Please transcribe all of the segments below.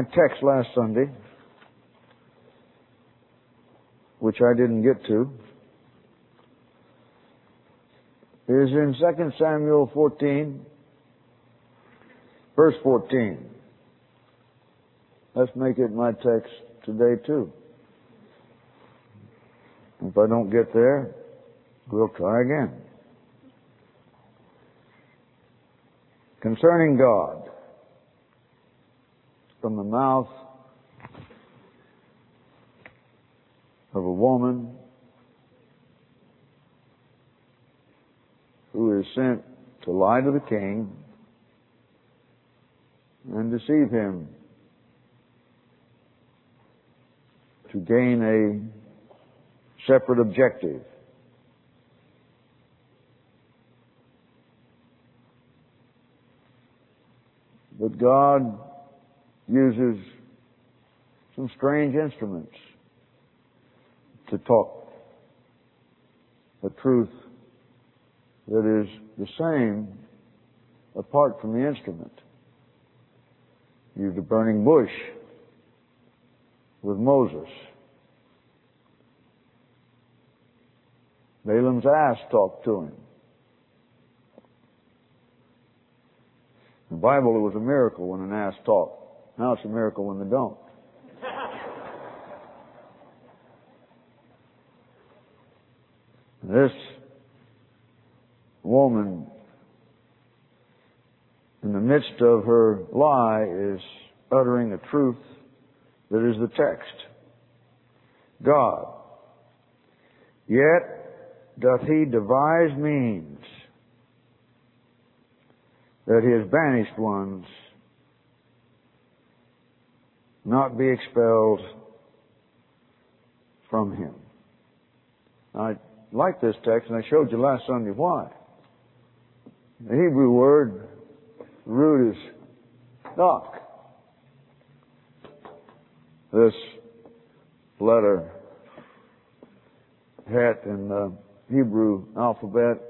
My text last Sunday, which I didn't get to, is in 2 Samuel 14, verse 14. Let's make it my text today too. If I don't get there, we'll try again. Concerning God, from the mouth of a woman who is sent to lie to the king and deceive him to gain a separate objective. But God uses some strange instruments to talk the truth that is the same apart from the instrument. He used a burning bush with Moses. Balaam's ass talked to him. In the Bible, it was a miracle when an ass talked. Now it's a miracle when they don't. This woman, in the midst of her lie, is uttering a truth that is the text. God, yet doth he devise means that his banished ones not be expelled from him. I like this text, and I showed you last Sunday why. The Hebrew word, root is dak. This letter, het in the Hebrew alphabet,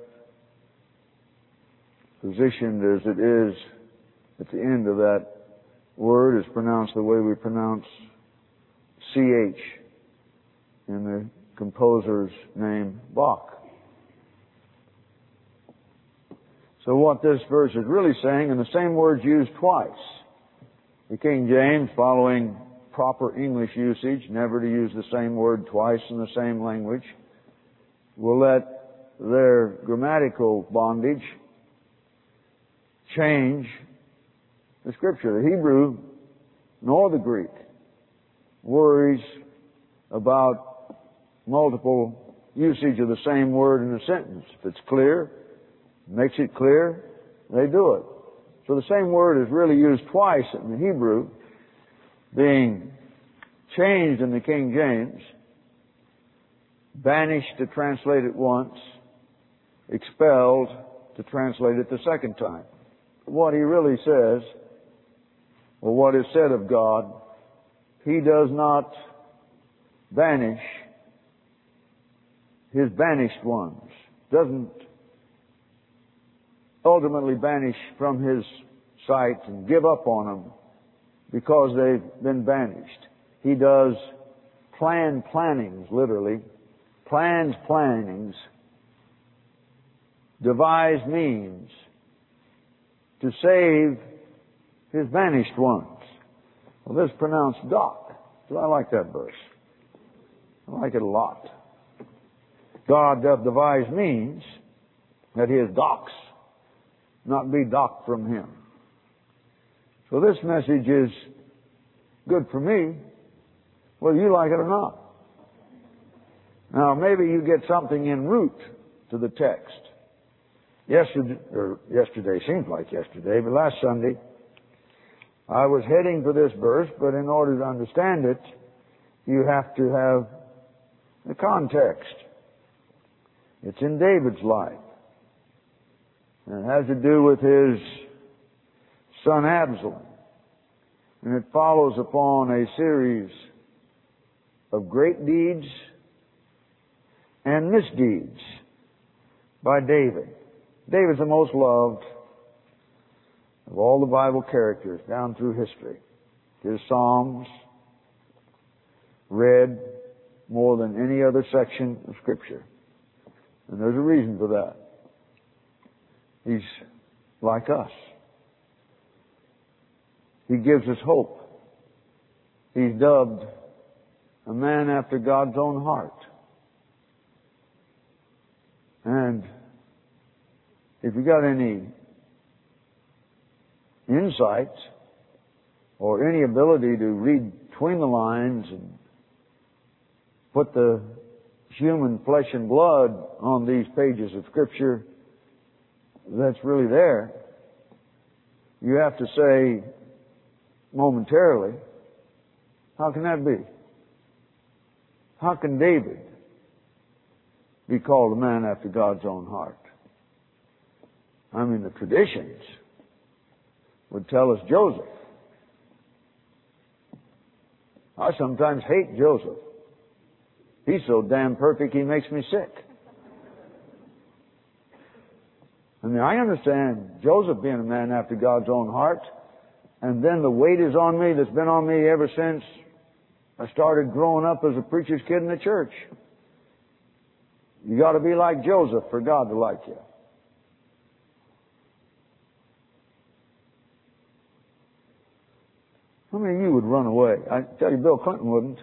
positioned as it is at the end of that word, is pronounced the way we pronounce CH in the composer's name, Bach. So what this verse is really saying, and the same word's used twice. The King James, following proper English usage, never to use the same word twice in the same language, will let their grammatical bondage change the Scripture. The Hebrew, nor the Greek, worries about multiple usage of the same word in a sentence. If it's clear, makes it clear, they do it. So the same word is really used twice in the Hebrew, being changed in the King James, banished to translate it once, expelled to translate it the second time. What he really says, or what is said of God, he does not banish his banished ones, doesn't ultimately banish from his sight and give up on them because they've been banished. He does plannings, literally, plannings, devise means to save his banished ones. Well, this is pronounced dak. So I like that verse. I like it a lot. God doth devise means that his docs not be docked from him. So this message is good for me, whether you like it or not. Now, maybe you get something en route to the text. Yesterday seems like yesterday, but last Sunday, I was heading for this verse, but in order to understand it, you have to have the context. It's in David's life. And it has to do with his son Absalom. And it follows upon a series of great deeds and misdeeds by David. David's the most loved of all the Bible characters down through history. his Psalms read more than any other section of Scripture. And there's a reason for that. He's like us. He gives us hope. He's dubbed a man after God's own heart. And if you got any insight or any ability to read between the lines and put the human flesh and blood on these pages of Scripture that's really there, you have to say momentarily, how can that be? How can David be called a man after God's own heart? I mean, the traditions would tell us Joseph. I sometimes hate Joseph. He's so damn perfect he makes me sick. I mean, I understand Joseph being a man after God's own heart, and then the weight is on me that's been on me ever since I started growing up as a preacher's kid in the church. You got to be like Joseph for God to like you. How many of you would run away? I tell you, Bill Clinton wouldn't.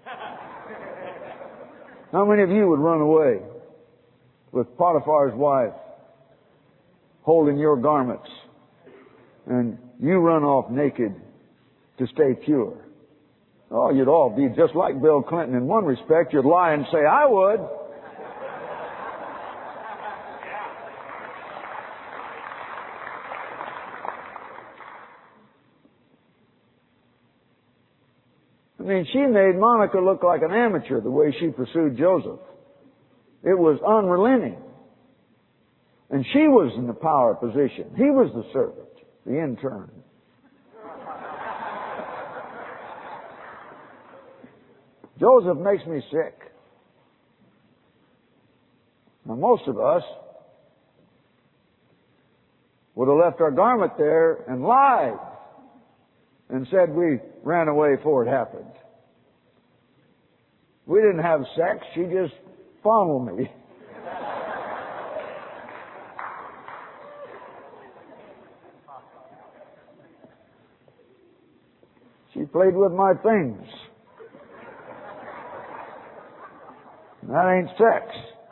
How many of you would run away with Potiphar's wife holding your garments and you run off naked to stay pure? Oh, you'd all be just like Bill Clinton. In one respect, you'd lie and say, I would. I mean, she made Monica look like an amateur the way she pursued Joseph. It was unrelenting. And she was in the power position. He was the servant, the intern. Joseph makes me sick. Now, most of us would have left our garment there and lied and said we ran away before it happened. We didn't have sex. She just fondled me. She played with my things. That ain't sex.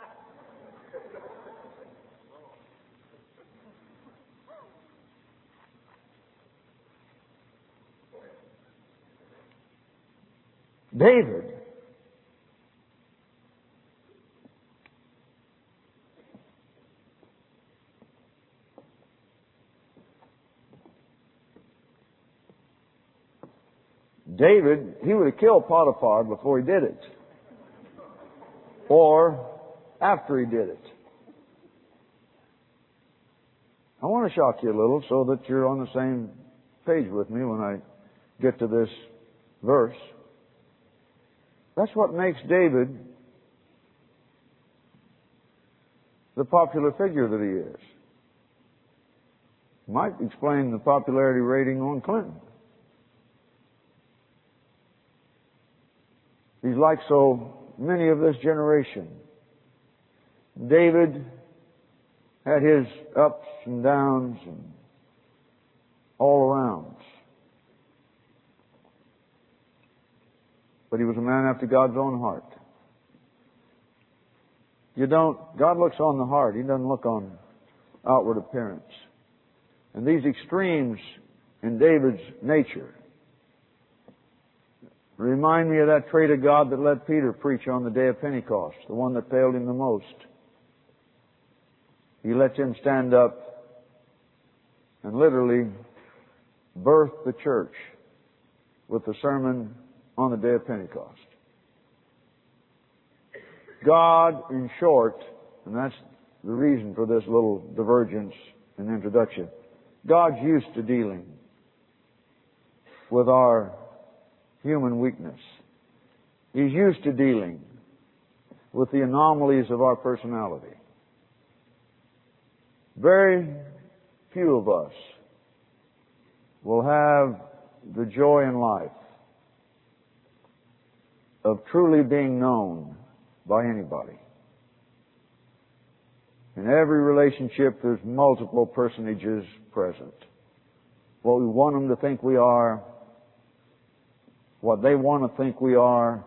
David, he would have killed Potiphar before he did it. Or after he did it. I want to shock you a little so that you're on the same page with me when I get to this verse. That's what makes David the popular figure that he is. Might explain the popularity rating on Clinton. He's like so many of this generation. David had his ups and downs and all around. But he was a man after God's own heart. God looks on the heart. He doesn't look on outward appearance. And these extremes in David's nature remind me of that trait of God that let Peter preach on the day of Pentecost, the one that failed him the most. He lets him stand up and literally birth the church with the sermon on the day of Pentecost. God, in short, and that's the reason for this little divergence in the introduction, God's used to dealing with our human weakness. He's used to dealing with the anomalies of our personality. Very few of us will have the joy in life of truly being known by anybody. In every relationship, there's multiple personages present. What we want them to think we are, what they want to think we are,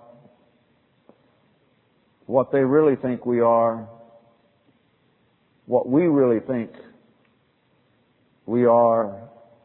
what they really think we are, what we really think we are,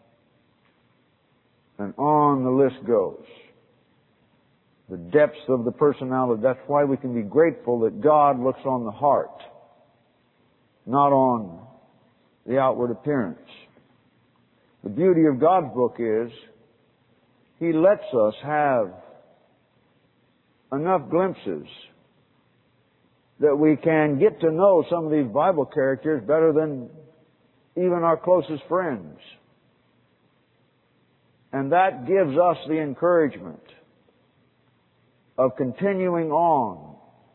and on the list goes. The depths of the personality. That's why we can be grateful that God looks on the heart, not on the outward appearance. The beauty of God's book is He lets us have enough glimpses that we can get to know some of these Bible characters better than even our closest friends. And that gives us the encouragement of continuing on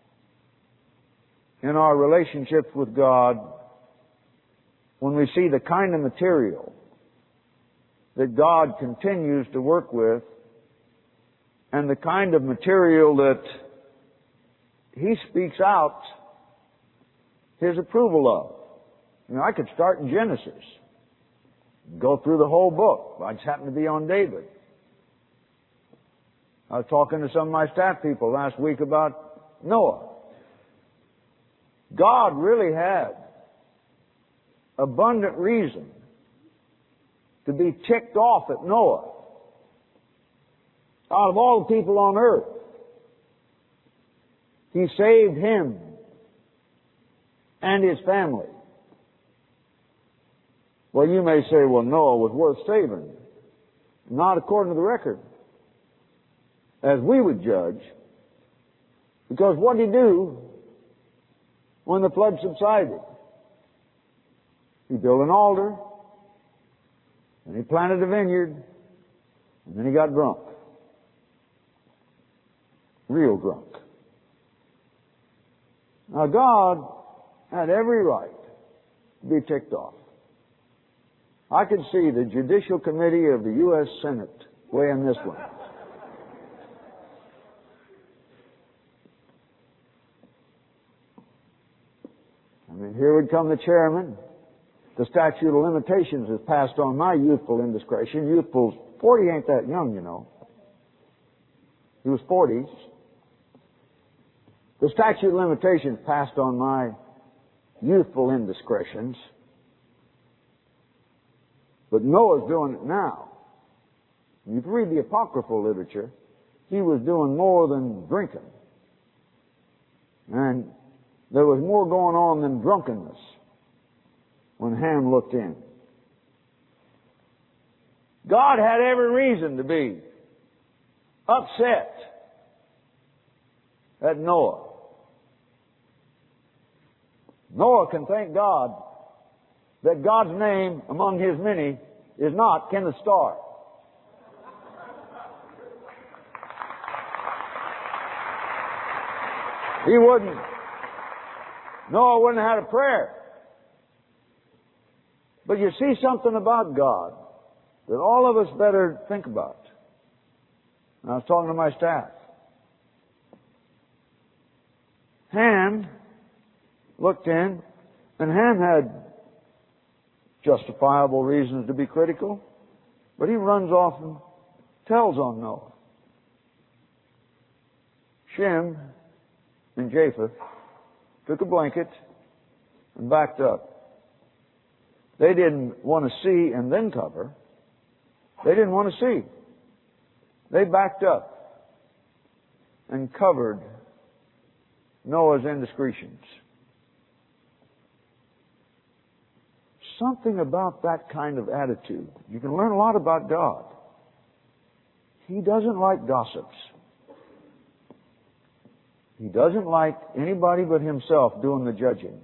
in our relationships with God when we see the kind of material that God continues to work with and the kind of material that He speaks out His approval of. You know, I could start in Genesis, go through the whole book. I just happen to be on David. I was talking to some of my staff people last week about Noah. God really had abundant reason to be ticked off at Noah. Out of all the people on earth, He saved him and his family. Well, you may say, well, Noah was worth saving. Not according to the record, as we would judge. Because what did he do when the flood subsided? He built an altar, and he planted a vineyard, and then he got drunk. Real drunk. Now God had every right to be ticked off. I could see the Judicial Committee of the U.S. Senate weighing this one. I mean, here would come the chairman. The statute of limitations is passed on my youthful indiscretion. 40 ain't that young, you know. He was 40s. The statute of limitations passed on my youthful indiscretions. But Noah's doing it now. You can read the apocryphal literature. He was doing more than drinking. And there was more going on than drunkenness when Ham looked in. God had every reason to be upset at Noah. Noah can thank God that God's name among His many is not Kenneth Starr. Noah wouldn't have had a prayer. But you see something about God that all of us better think about. And I was talking to my staff. Ham looked in, and Ham had justifiable reasons to be critical, but he runs off and tells on Noah. Shem and Japheth took a blanket and backed up. They didn't want to see and then cover. They didn't want to see. They backed up and covered Noah's indiscretions. Something about that kind of attitude. You can learn a lot about God. He doesn't like gossips. He doesn't like anybody but Himself doing the judging.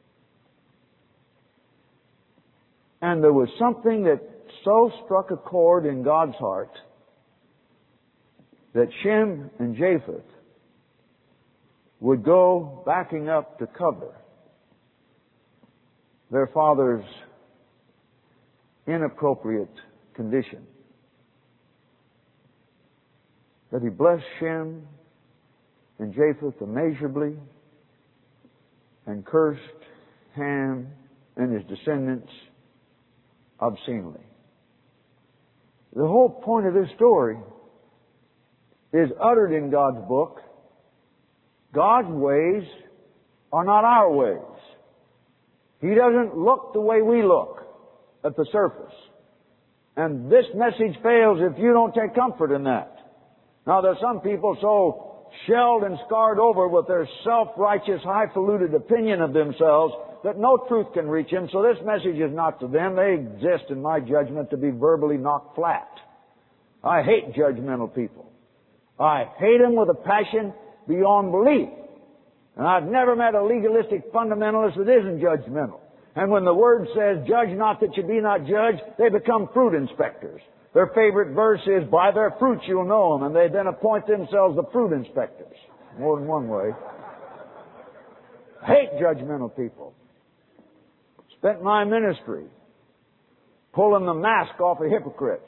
And there was something that so struck a chord in God's heart that Shem and Japheth would go backing up to cover their father's inappropriate condition. that He blessed Shem and Japheth immeasurably and cursed Ham and his descendants obscenely. The whole point of this story is uttered in God's book. God's ways are not our ways. He doesn't look the way we look at the surface. And this message fails if you don't take comfort in that. Now, there's some people so shelled and scarred over with their self-righteous, highfalutin opinion of themselves that no truth can reach them. So this message is not to them. They exist, in my judgment, to be verbally knocked flat. I hate judgmental people. I hate them with a passion beyond belief. And I've never met a legalistic fundamentalist that isn't judgmental. And when the Word says, judge not that you be not judged, they become fruit inspectors. Their favorite verse is, by their fruits you'll know them. And they then appoint themselves the fruit inspectors. More than one way. Hate judgmental people. Spent my ministry pulling the mask off of hypocrites.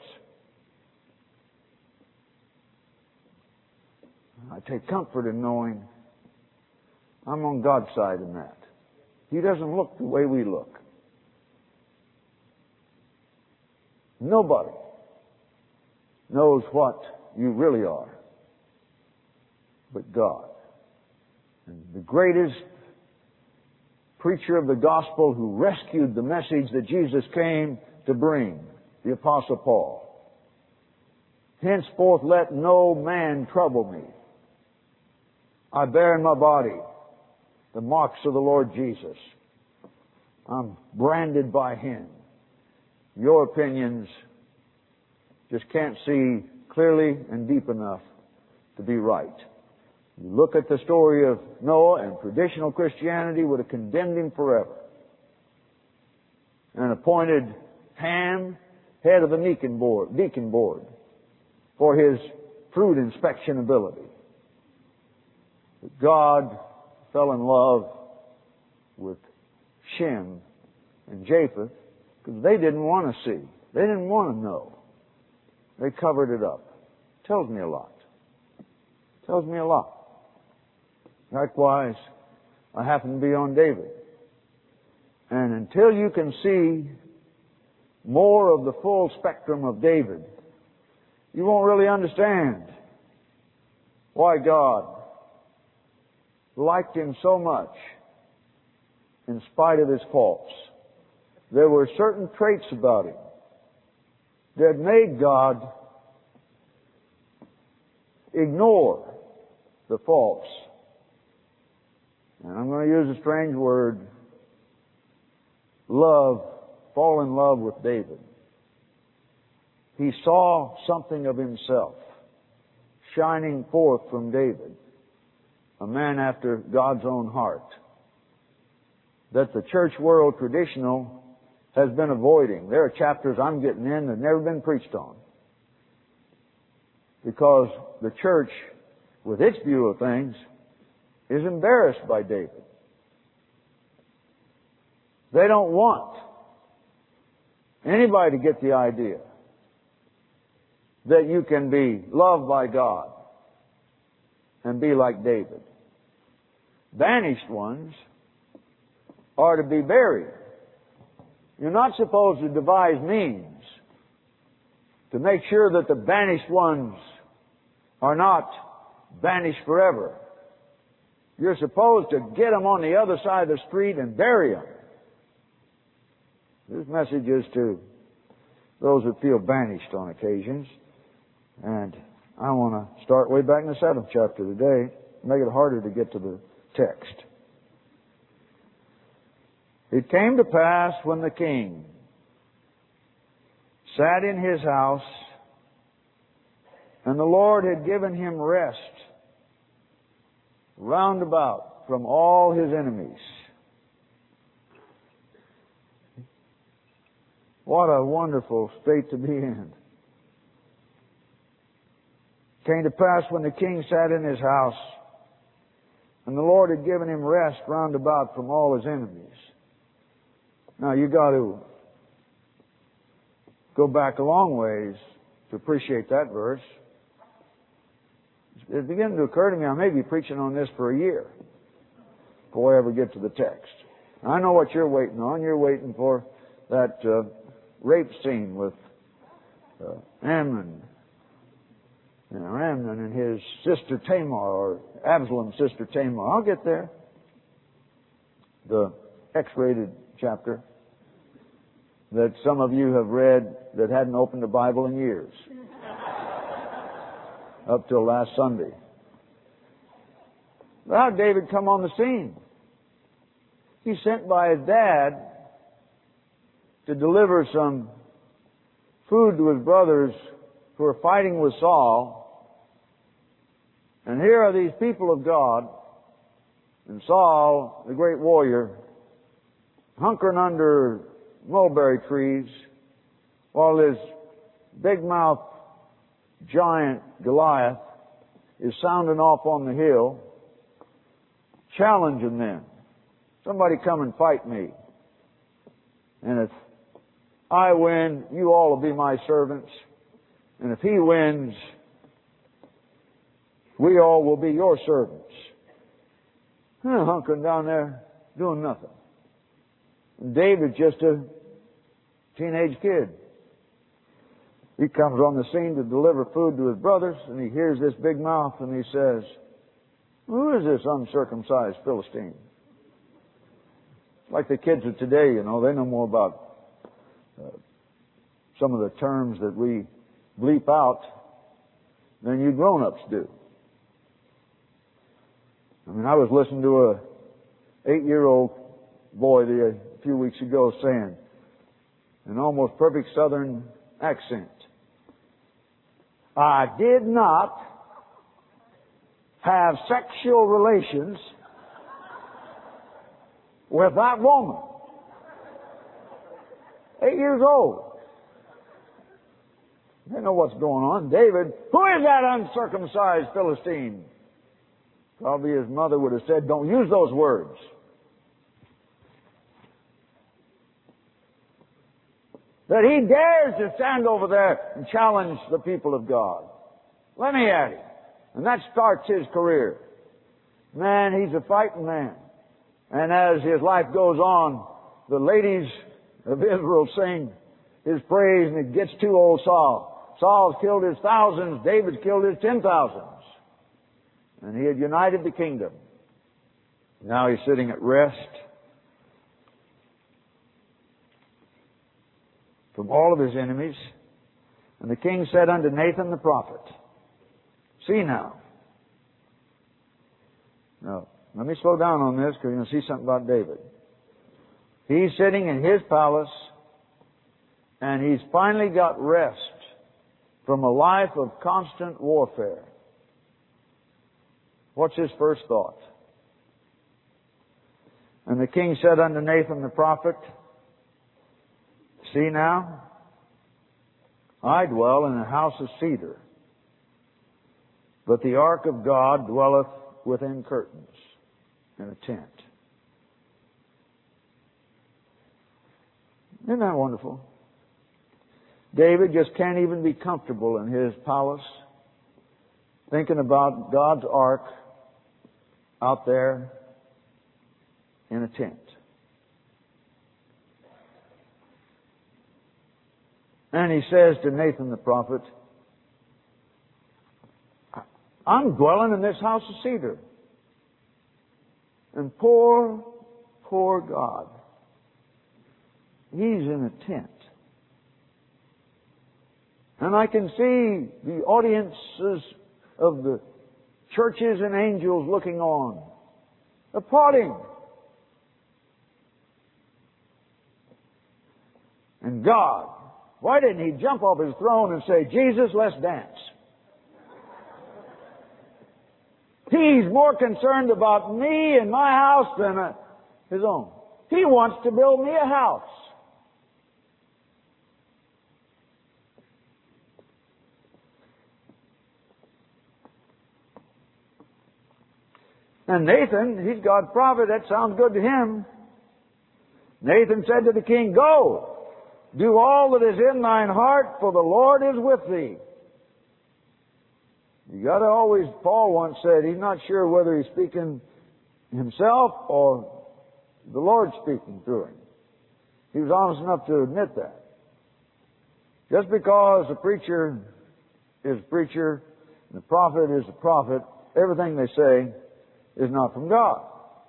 I take comfort in knowing I'm on God's side in that. He doesn't look the way we look. Nobody knows what you really are but God. And the greatest preacher of the gospel who rescued the message that Jesus came to bring, the Apostle Paul. Henceforth let no man trouble me. I bear in my body the marks of the Lord Jesus. I'm branded by Him. Your opinions just can't see clearly and deep enough to be right. You look at the story of Noah, and traditional Christianity would have condemned him forever and appointed Ham head of the deacon board for his fruit inspection ability. But God fell in love with Shem and Japheth because they didn't want to see. They didn't want to know. They covered it up. Tells me a lot. Tells me a lot. Likewise, I happen to be on David. And until you can see more of the full spectrum of David, you won't really understand why God liked him so much in spite of his faults. There were certain traits about him that made God ignore the faults. And I'm going to use a strange word, fall in love with David. He saw something of himself shining forth from David, a man after God's own heart, that the church world traditional has been avoiding. There are chapters I'm getting in that have never been preached on. Because the church, with its view of things, is embarrassed by David. They don't want anybody to get the idea that you can be loved by God and be like David. Banished ones are to be buried. You're not supposed to devise means to make sure that the banished ones are not banished forever. You're supposed to get them on the other side of the street and bury them. This message is to those that feel banished on occasions. And I want to start way back in the 7th chapter today, make it harder to get to the text. It came to pass when the king sat in his house, and the Lord had given him rest round about from all his enemies. What a wonderful state to be in. It came to pass when the king sat in his house, and the Lord had given him rest round about from all his enemies. Now you got to go back a long ways to appreciate that verse. It's beginning to occur to me I may be preaching on this for a year before I ever get to the text. I know what you're waiting on. You're waiting for that rape scene with Amnon and his sister Tamar, or Absalom's sister Tamar. I'll get there. The X-rated chapter that some of you have read that hadn't opened the Bible in years. Up till last Sunday. But how did David come on the scene? He's sent by his dad to deliver some food to his brothers who are fighting with Saul. And here are these people of God, and Saul, the great warrior, hunkering under mulberry trees, while his big-mouthed giant Goliath is sounding off on the hill, challenging them. Somebody come and fight me. And if I win, you all will be my servants. And if he wins, we all will be your servants. Hunkering down there, doing nothing. And David's just a teenage kid. He comes on the scene to deliver food to his brothers, and he hears this big mouth, and he says, "Who is this uncircumcised Philistine?" Like the kids of today, they know more about some of the terms that we bleep out than you grown-ups do. I was listening to a 8-year-old boy a few weeks ago saying, in almost perfect Southern accent, "I did not have sexual relations with that woman." 8 years old. They know what's going on. David, "Who is that uncircumcised Philistine?" Probably his mother would have said, "Don't use those words." That he dares to stand over there and challenge the people of God. Let me at him. And that starts his career. Man, he's a fighting man. And as his life goes on, the ladies of Israel sing his praise, and it gets to old Saul. Saul's killed his thousands, David's killed his 10,000s. And he had united the kingdom. Now he's sitting at rest from all of his enemies. And the king said unto Nathan the prophet, "See now." Now, let me slow down on this because you're going to see something about David. He's sitting in his palace, and he's finally got rest from a life of constant warfare. What's his first thought? And the king said unto Nathan the prophet, "See now, I dwell in a house of cedar, but the ark of God dwelleth within curtains in a tent." Isn't that wonderful? David just can't even be comfortable in his palace, thinking about God's ark out there in a tent. And he says to Nathan the prophet, "I'm dwelling in this house of cedar. And poor God, he's in a tent. And I can see the audiences of the churches and angels looking on, applauding. And God, why didn't he jump off his throne and say, 'Jesus, let's dance'? He's more concerned about me and my house than his own. He wants to build me a house. And Nathan, he's God's prophet, that sounds good to him. Nathan said to the king, "Go, do all that is in thine heart, for the Lord is with thee." You got to always, Paul once said, he's not sure whether he's speaking himself or the Lord speaking through him. He was honest enough to admit that. Just because a preacher is a preacher and the prophet is a prophet, everything they say is not from God.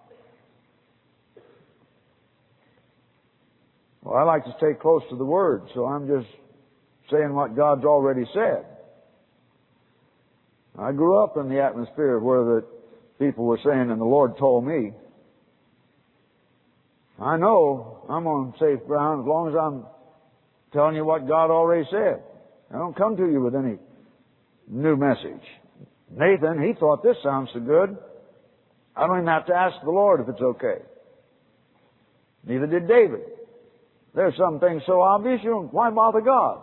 Well, I like to stay close to the Word, so I'm just saying what God's already said. I grew up in the atmosphere where the people were saying, and the Lord told me. I know I'm on safe ground as long as I'm telling you what God already said. I don't come to you with any new message. Nathan, he thought this sounds so good, I don't even have to ask the Lord if it's okay. Neither did David. There's some things so obvious, why bother God?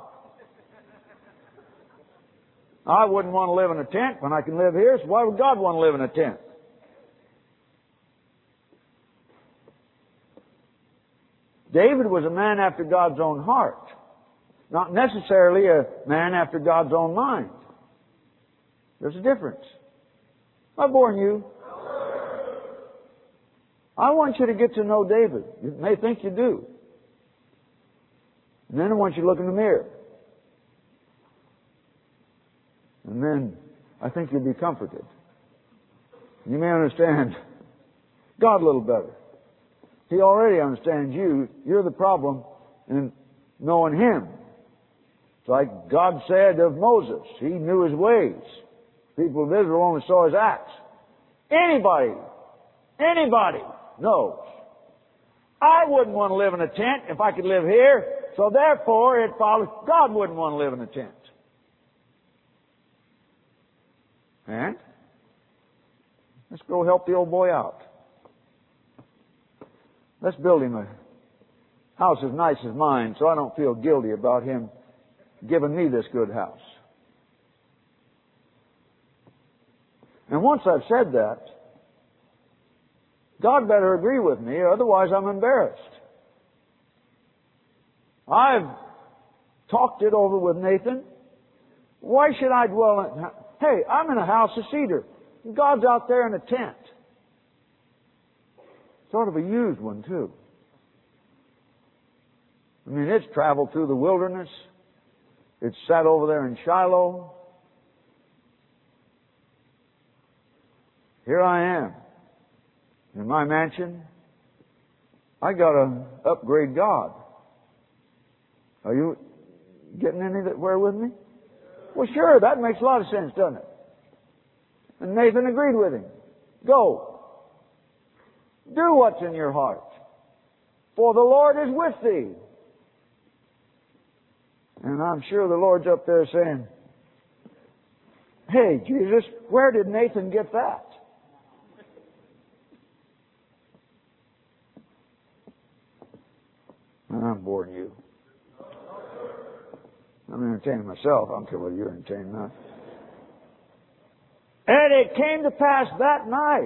I wouldn't want to live in a tent when I can live here, so why would God want to live in a tent? David was a man after God's own heart, not necessarily a man after God's own mind. There's a difference. I've borne you. I want you to get to know David. You may think you do. And then I want you to look in the mirror. And then I think you'll be comforted. You may understand God a little better. He already understands you. You're the problem in knowing Him. It's like God said of Moses. He knew his ways. People of Israel only saw his acts. Anybody knows. I wouldn't want to live in a tent if I could live here. So therefore it follows God wouldn't want to live in a tent. And let's go help the old boy out. Let's build him a house as nice as mine so I don't feel guilty about him giving me this good house. And once I've said that, God better agree with me, otherwise I'm embarrassed. I've talked it over with Nathan. Why should I dwell in... Hey, I'm in a house of cedar. God's out there in a tent. Sort of a used one, too. I mean, it's traveled through the wilderness. It's sat over there in Shiloh. Here I am in my mansion. I got to upgrade God. Are you getting anywhere with me? Well, sure, that makes a lot of sense, doesn't it? And Nathan agreed with him. Go. Do what's in your heart. For the Lord is with thee. And I'm sure the Lord's up there saying, hey, Jesus, where did Nathan get that? I'm boring you. I'm entertaining myself. I don't care whether you're entertaining or not. And it came to pass that night.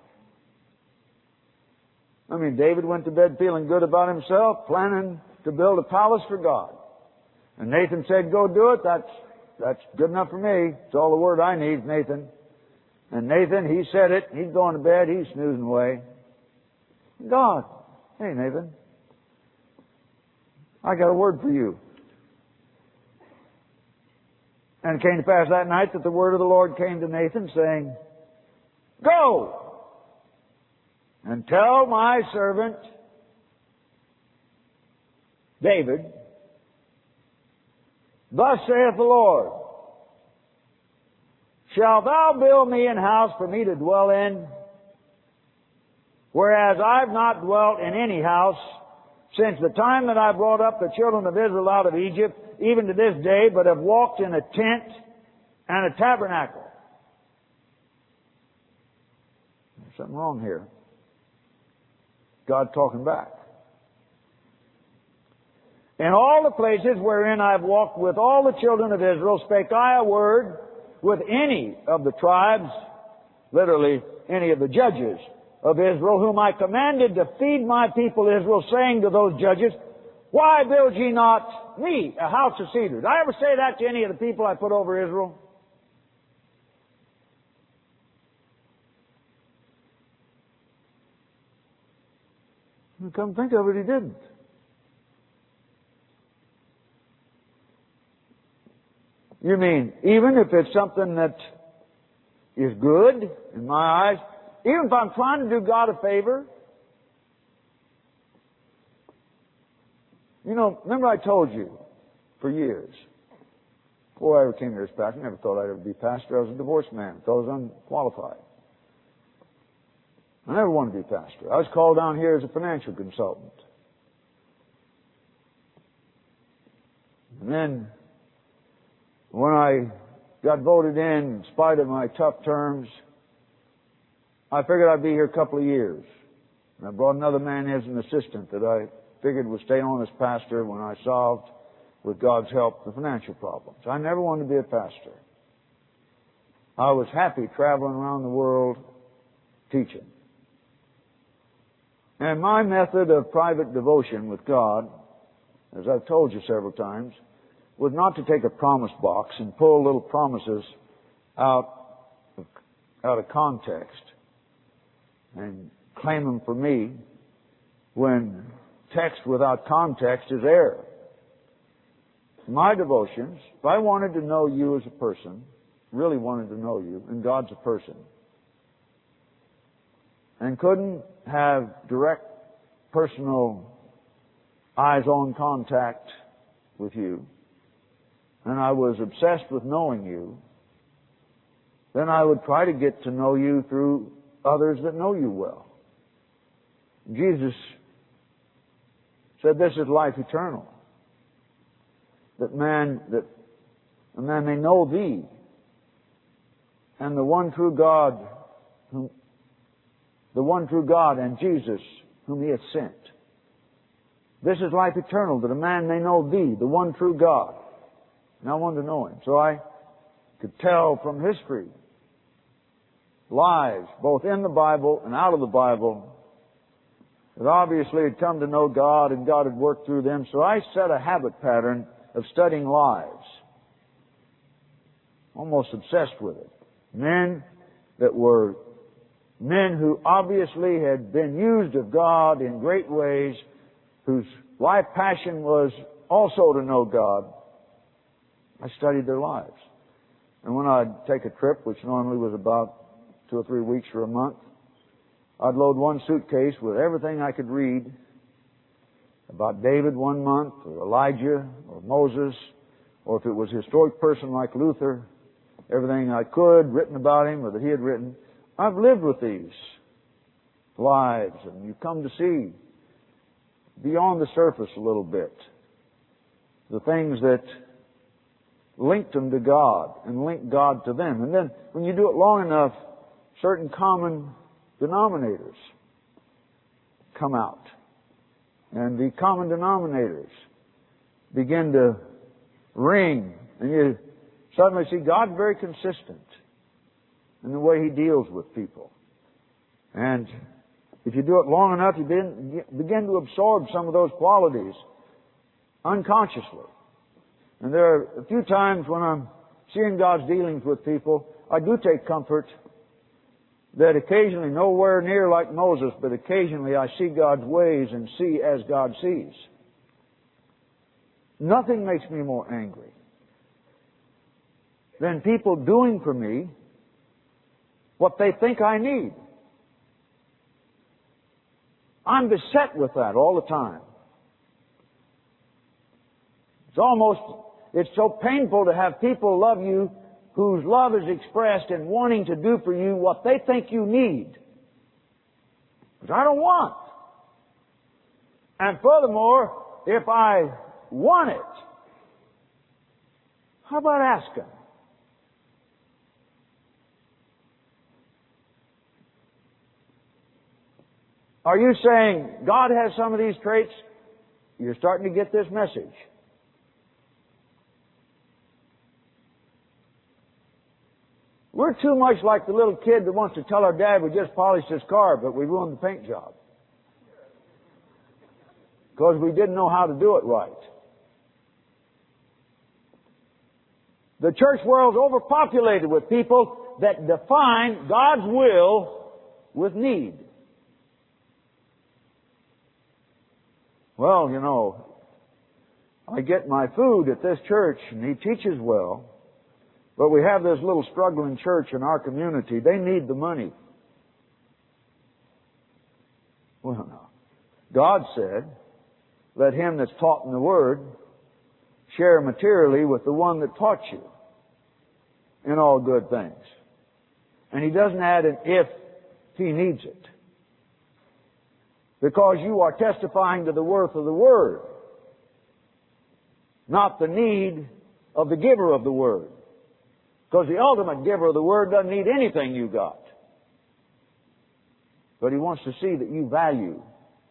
I mean, David went to bed feeling good about himself, planning to build a palace for God. And Nathan said, go do it. That's good enough for me. It's all the word I need, Nathan. And Nathan, he said it. He's going to bed. He's snoozing away. God, hey, Nathan, I got a word for you. And it came to pass that night that the word of the Lord came to Nathan, saying, go and tell my servant David, thus saith the Lord, shalt thou build me an house for me to dwell in, whereas I've not dwelt in any house since the time that I brought up the children of Israel out of Egypt, even to this day, but have walked in a tent and a tabernacle. There's something wrong here. God talking back. In all the places wherein I've walked with all the children of Israel, spake I a word with any of the tribes, literally any of the judges of Israel, whom I commanded to feed my people Israel, saying to those judges, why build ye not me a house of cedar? Did I ever say that to any of the people I put over Israel? And come think of it, he didn't. You mean, even if it's something that is good in my eyes, even if I'm trying to do God a favor, you know, remember I told you for years, before I ever came here as pastor, I never thought I'd ever be pastor. I was a divorced man. I thought I was unqualified. I never wanted to be pastor. I was called down here as a financial consultant. And then, when I got voted in spite of my tough terms, I figured I'd be here a couple of years. And I brought another man as an assistant that I figured would stay on as pastor when I solved, with God's help, the financial problems. I never wanted to be a pastor. I was happy traveling around the world teaching. And my method of private devotion with God, as I've told you several times, was not to take a promise box and pull little promises out of context and claim them for me when text without context is error. My devotions, if I wanted to know you as a person, really wanted to know you, and God's a person, and couldn't have direct personal eyes-on contact with you, and I was obsessed with knowing you, then I would try to get to know you through others that know you well. Jesus said, "This is life eternal, that a man may know Thee, and the one true God and Jesus whom He hath sent. This is life eternal, that a man may know Thee, the one true God." And I wanted to know Him. So I could tell from history lives, both in the Bible and out of the Bible, that obviously had come to know God and God had worked through them. So I set a habit pattern of studying lives. Almost obsessed with it. Men who obviously had been used of God in great ways, whose life passion was also to know God. I studied their lives. And when I'd take a trip, which normally was about 2 or 3 weeks or a month, I'd load one suitcase with everything I could read about David 1 month, or Elijah, or Moses, or if it was a historic person like Luther, everything I could written about him or that he had written. I've lived with these lives, and you come to see beyond the surface a little bit the things that linked them to God and linked God to them. And then when you do it long enough, certain common denominators come out. And the common denominators begin to ring. And you suddenly see God very consistent in the way He deals with people. And if you do it long enough, you begin to absorb some of those qualities unconsciously. And there are a few times when I'm seeing God's dealings with people, I do take comfort that occasionally, nowhere near like Moses, but occasionally I see God's ways and see as God sees. Nothing makes me more angry than people doing for me what they think I need. I'm beset with that all the time. It's so painful to have people love you whose love is expressed in wanting to do for you what they think you need, which I don't want. And furthermore, if I want it, how about asking? Are you saying God has some of these traits? You're starting to get this message. We're too much like the little kid that wants to tell our dad we just polished his car, but we ruined the paint job. Because we didn't know how to do it right. The church world's overpopulated with people that define God's will with need. well, you know, I get my food at this church and he teaches well, but we have this little struggling church in our community. They need the money. Well, no. God said, let him that's taught in the Word share materially with the one that taught you in all good things. And he doesn't add an if he needs it. Because you are testifying to the worth of the Word, not the need of the giver of the Word. Because the ultimate giver of the Word doesn't need anything you got. But he wants to see that you value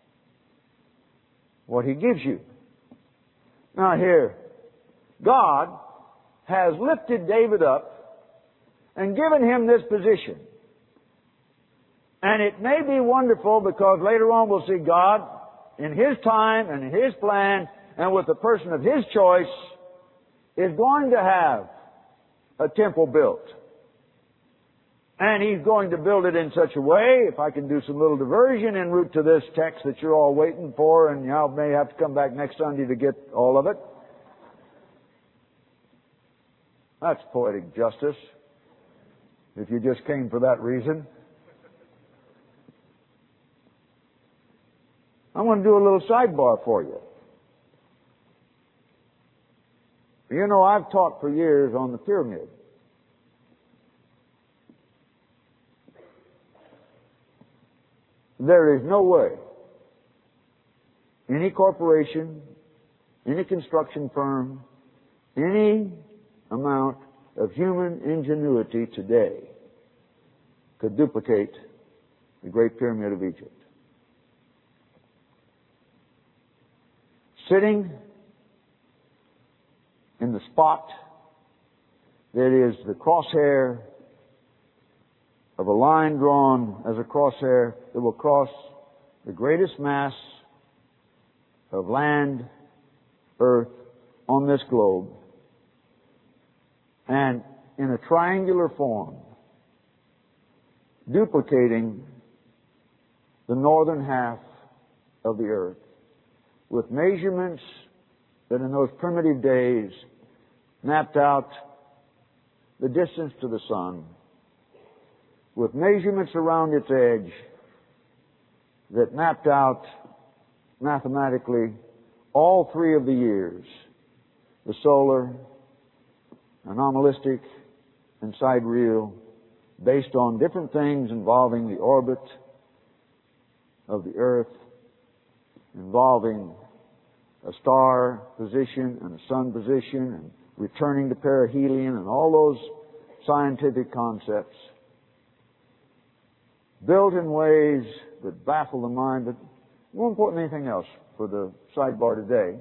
what he gives you. Now here, God has lifted David up and given him this position. And it may be wonderful because later on we'll see God in His time and in His plan and with the person of His choice is going to have a temple built. And He's going to build it in such a way, if I can do some little diversion en route to this text that you're all waiting for, and y'all may have to come back next Sunday to get all of it. That's poetic justice, if you just came for that reason. I want to do a little sidebar for you. You know, I've taught for years on the pyramid. There is no way any corporation, any construction firm, any amount of human ingenuity today could duplicate the Great Pyramid of Egypt. Sitting in the spot that is the crosshair of a line drawn as a crosshair that will cross the greatest mass of land, earth on this globe, and in a triangular form, duplicating the northern half of the earth with measurements that in those primitive days mapped out the distance to the sun, with measurements around its edge that mapped out mathematically all three of the years, the solar, anomalistic, and sidereal, based on different things involving the orbit of the earth, involving a star position and a sun position and returning to perihelion and all those scientific concepts, built in ways that baffle the mind, but more important than anything else for the sidebar today,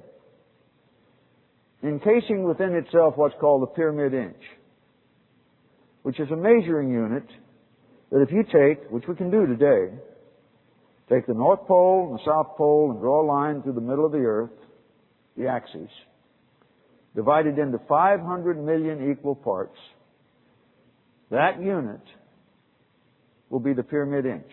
encasing within itself what's called the pyramid inch, which is a measuring unit that if you take, which we can do today, take the North Pole and the South Pole and draw a line through the middle of the earth, the axis, divided into 500 million equal parts, that unit will be the pyramid inch.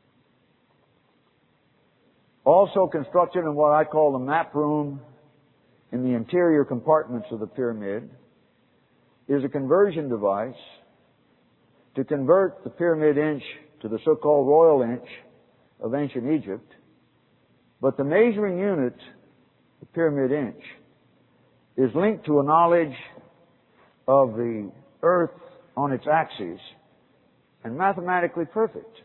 Also constructed in what I call the map room in the interior compartments of the pyramid is a conversion device to convert the pyramid inch to the so-called royal inch of ancient Egypt. But the measuring unit, the pyramid inch, is linked to a knowledge of the earth on its axis and mathematically perfect.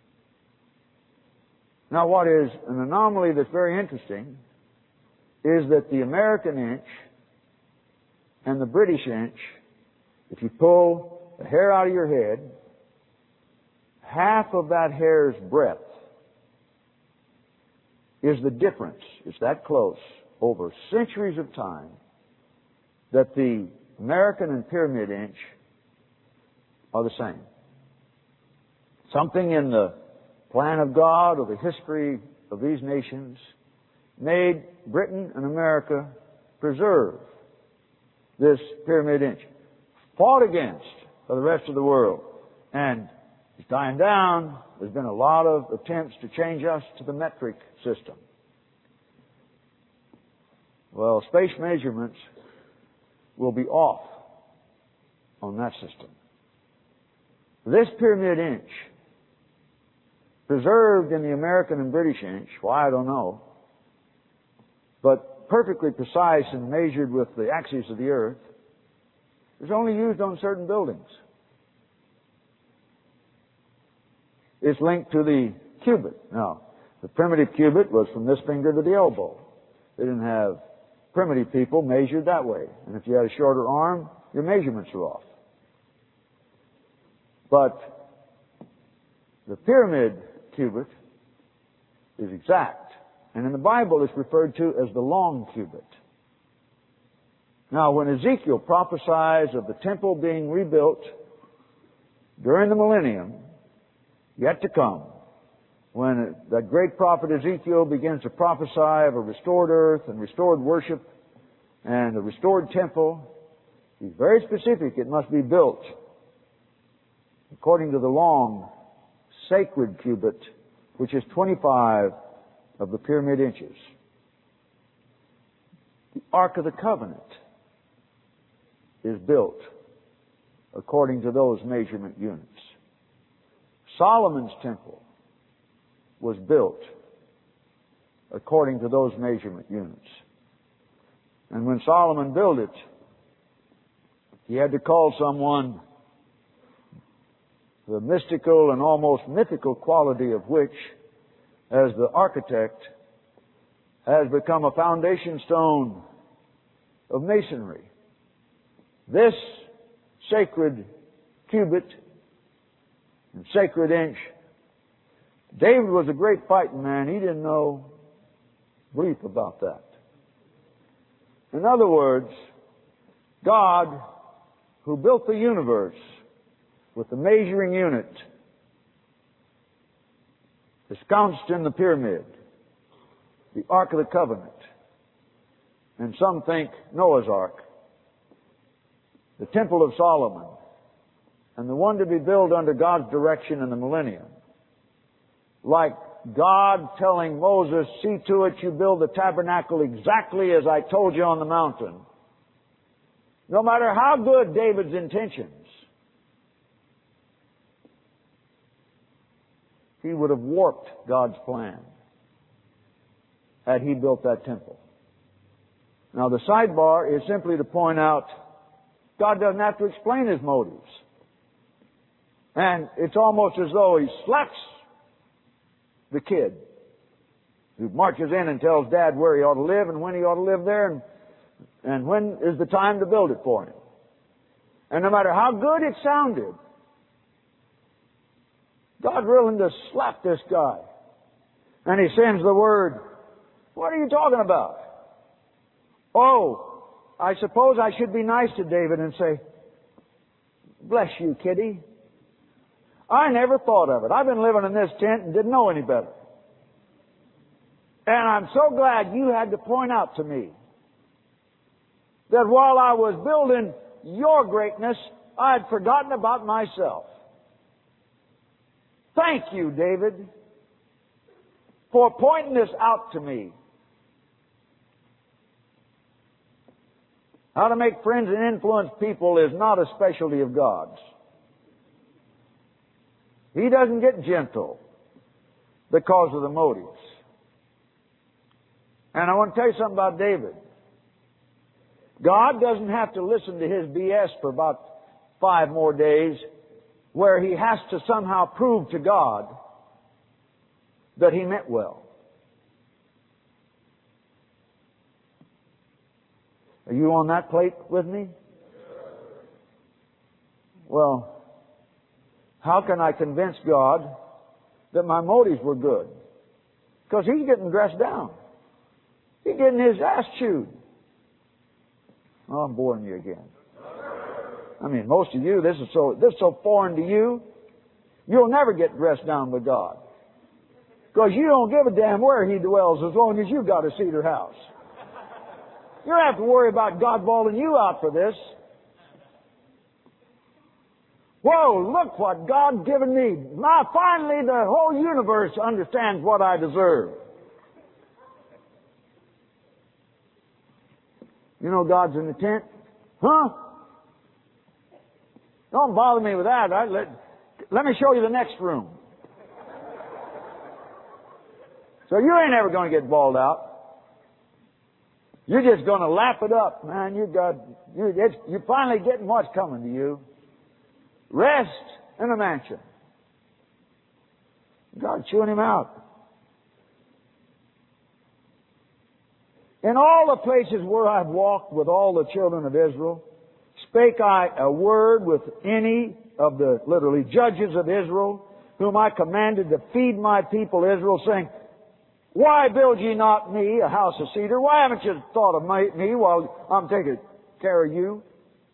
Now, what is an anomaly that's very interesting is that the American inch and the British inch, if you pull the hair out of your head, half of that hair's breadth is the difference. It's that close over centuries of time that the American and pyramid inch are the same. Something in the plan of God or the history of these nations made Britain and America preserve this pyramid inch. Fought against by the rest of the world. And it's dying down. There's been a lot of attempts to change us to the metric system. Well, space measurements will be off on that system. This pyramid inch, preserved in the American and British inch, why I don't know, but perfectly precise and measured with the axis of the earth, is only used on certain buildings. It's linked to the cubit. Now, the primitive cubit was from this finger to the elbow. They didn't have primitive people measured that way. And if you had a shorter arm, your measurements are off. But the pyramid cubit is exact. And in the Bible it's referred to as the long cubit. Now, when Ezekiel prophesies of the temple being rebuilt during the millennium, yet to come, when that great prophet Ezekiel begins to prophesy of a restored earth and restored worship and a restored temple, he's very specific. It must be built according to the long sacred cubit, which is 25 of the pyramid inches. The Ark of the Covenant is built according to those measurement units. Solomon's temple was built according to those measurement units. And when Solomon built it, he had to call someone the mystical and almost mythical quality of which, as the architect, has become a foundation stone of masonry. This sacred cubit and sacred inch. David was a great fighting man. He didn't know brief about that. In other words, God, who built the universe with the measuring unit ensconced in the pyramid, the Ark of the Covenant, and some think Noah's Ark, the Temple of Solomon, and the one to be built under God's direction in the millennium. Like God telling Moses, see to it you build the tabernacle exactly as I told you on the mountain. No matter how good David's intentions, he would have warped God's plan had he built that temple. Now the sidebar is simply to point out God doesn't have to explain His motives. And it's almost as though He slaps the kid who marches in and tells Dad where he ought to live and when he ought to live there and when is the time to build it for him. And no matter how good it sounded, God's willing to slap this guy. And He sends the word, what are you talking about? Oh, I suppose I should be nice to David and say, bless you, kiddie. I never thought of it. I've been living in this tent and didn't know any better. And I'm so glad you had to point out to me that while I was building your greatness, I had forgotten about myself. Thank you, David, for pointing this out to me. How to make friends and influence people is not a specialty of God's. He doesn't get gentle because of the motives. And I want to tell you something about David. God doesn't have to listen to his BS for about 5 more days where he has to somehow prove to God that he meant well. Are you on that plate with me? Well, how can I convince God that my motives were good? Because he's getting dressed down. He's getting his ass chewed. Oh, I'm boring you again. I mean, most of you, this is so foreign to you. You'll never get dressed down with God. Because you don't give a damn where He dwells as long as you've got a cedar house. You don't have to worry about God bawling you out for this. Whoa, look what God's given me. Now finally the whole universe understands what I deserve. You know God's in the tent? Huh? Don't bother me with that. Let me show you the next room. So you ain't ever going to get bawled out. You're just going to lap it up, man. You're finally getting what's coming to you. Rest in a mansion. God's chewing him out. In all the places where I've walked with all the children of Israel, spake I a word with any of the, literally, judges of Israel, whom I commanded to feed my people Israel, saying, why build ye not me a house of cedar? Why haven't you thought of me while I'm taking care of you?